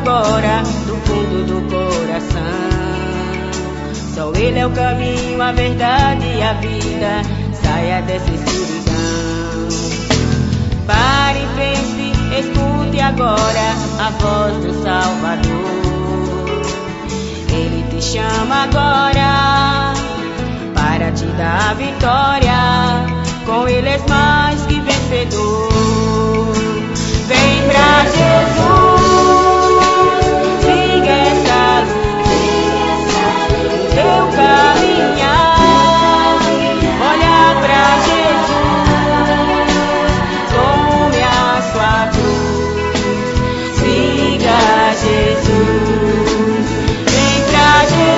agora do fundo do coração. Só Ele é o caminho, a verdade e a vida. Saia dessa escuridão. Pare, pense, escute agora a voz do Salvador. Ele te chama agora para te dar a vitória. Com Ele és mais que vencedor. Vem pra Jesus, siga essa luz, teu caminhar. Olha pra Jesus, tome a sua cruz, siga Jesus. Vem pra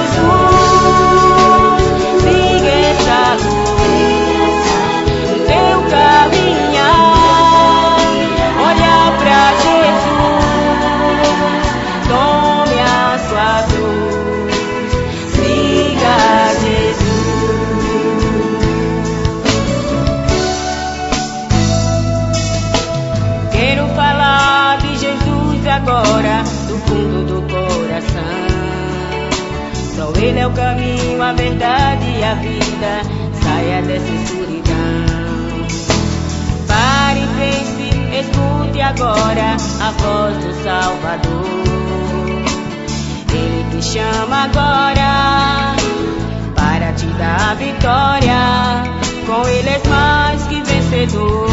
Jesus, siga essa luz, teu caminhar. Olha pra Jesus, tome a sua cruz, siga Jesus. Quero falar de Jesus agora, do fundo do coração. Só Ele é o caminho, a verdade e a vida. Saia dessa escuridão. Pare, pense, escute agora a voz do Salvador. Ele te chama agora para te dar a vitória. Com Ele és mais que vencedor.